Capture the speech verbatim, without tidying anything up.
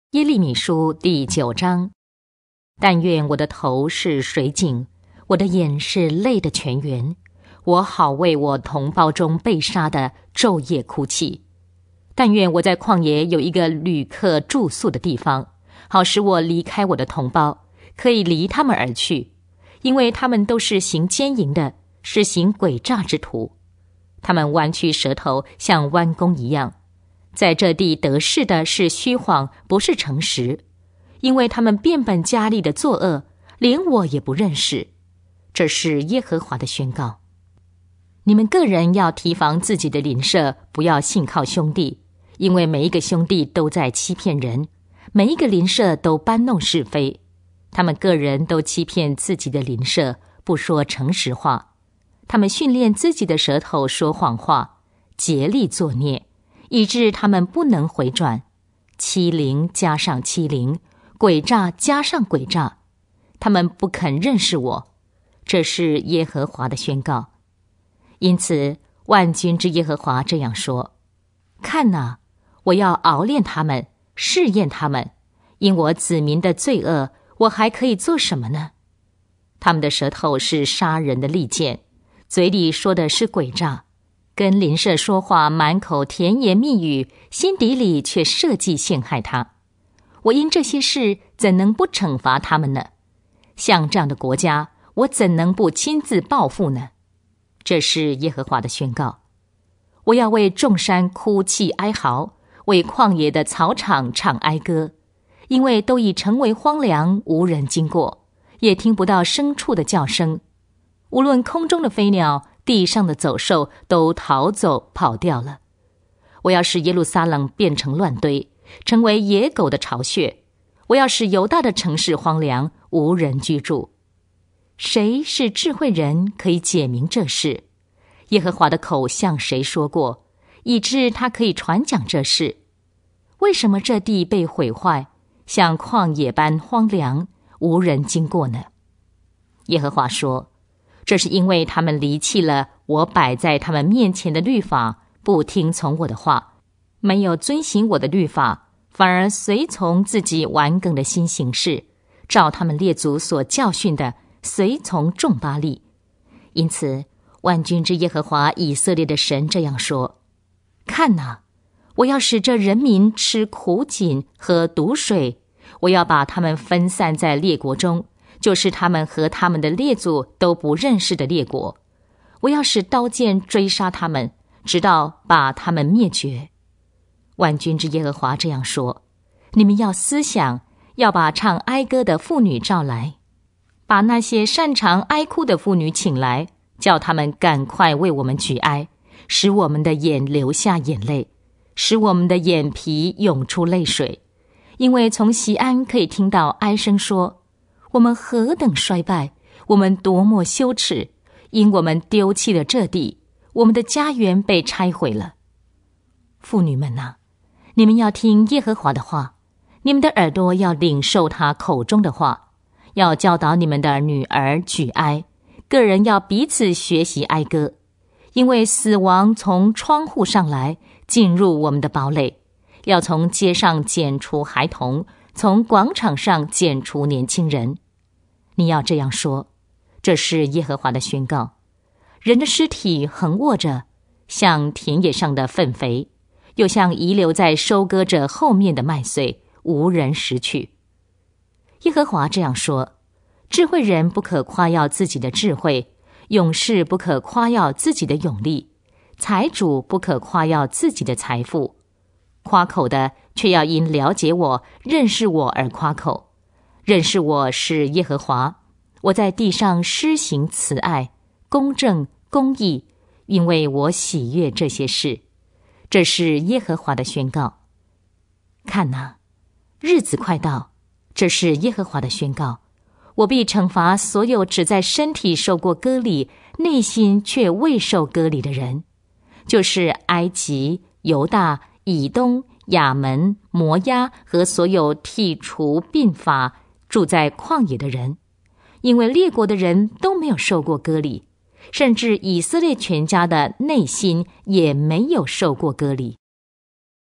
耶利米书第九章。但愿我的头是水井，我的眼是泪的泉源，我好为我同胞中被杀的昼夜哭泣。但愿我在旷野有一个旅客住宿的地方，好使我离开我的同胞，可以离他们而去，因为他们都是行奸淫的，是行诡诈之徒。他们弯曲舌头，像弯弓一样。在这地得势的是虚谎，不是诚实，因为他们变本加厉的作恶，连我也不认识。这是耶和华的宣告。你们个人要提防自己的邻舍，不要信靠兄弟，因为每一个兄弟都在欺骗人，每一个邻舍都搬弄是非。他们个人都欺骗自己的邻舍，不说诚实话。他们训练自己的舌头说谎话，竭力作孽，以致他们不能回转。欺凌加上欺凌，诡诈加上诡诈，他们不肯认识我。这是耶和华的宣告。因此万军之耶和华这样说：看哪，我要熬炼他们，试验他们，因我子民的罪恶，我还可以做什么呢？他们的舌头是杀人的利剑，嘴里说的是诡诈，跟邻舍说话满口甜言蜜语，心底里却设计陷害他。我因这些事怎能不惩罚他们呢？像这样的国家，我怎能不亲自报复呢？这是耶和华的宣告。我要为众山哭泣哀嚎，为旷野的草场唱哀歌，因为都已成为荒凉，无人经过，也听不到牲畜的叫声。无论空中的飞鸟，地上的走兽，都逃走跑掉了。我要使耶路撒冷变成乱堆，成为野狗的巢穴。我要使犹大的城市荒凉，无人居住。谁是智慧人，可以解明这事？耶和华的口向谁说过，以致他可以传讲这事？为什么这地被毁坏，像旷野般荒凉，无人经过呢？耶和华说，这是因为他们离弃了我摆在他们面前的律法，不听从我的话，没有遵行我的律法，反而随从自己顽梗的心行事，照他们列祖所教训的，随从众巴力。因此万军之耶和华以色列的神这样说：看哪，我要使这人民吃苦井喝毒水，我要把他们分散在列国中，就是他们和他们的列祖都不认识的列国。我要使刀剑追杀他们，直到把他们灭绝。万军之耶和华这样说：你们要思想，要把唱哀歌的妇女召来，把那些擅长哀哭的妇女请来，叫他们赶快为我们举哀，使我们的眼流下眼泪，使我们的眼皮涌出泪水。因为从锡安可以听到哀声说，我们何等衰败，我们多么羞耻，因我们丢弃了这地，我们的家园被拆毁了。妇女们啊，你们要听耶和华的话，你们的耳朵要领受他口中的话，要教导你们的女儿举哀，个人要彼此学习哀歌。因为死亡从窗户上来，进入我们的堡垒，要从街上剪除孩童，从广场上剪除年轻人。你要这样说，这是耶和华的宣告。人的尸体横卧着，像田野上的粪肥，又像遗留在收割者后面的麦穗，无人拾去。耶和华这样说：智慧人不可夸耀自己的智慧，勇士不可夸耀自己的勇力，财主不可夸耀自己的财富。夸口的却要因了解我、认识我而夸口。认识我是耶和华，我在地上施行慈爱、公正、公义，因为我喜悦这些事。这是耶和华的宣告。看哪，日子快到，这是耶和华的宣告。我必惩罚所有只在身体受过割礼，内心却未受割礼的人，就是埃及、犹大、以东、亚门、摩押和所有剔除鬓发住在旷野的人，因为列国的人都没有受过割礼，甚至以色列全家的内心也没有受过割礼。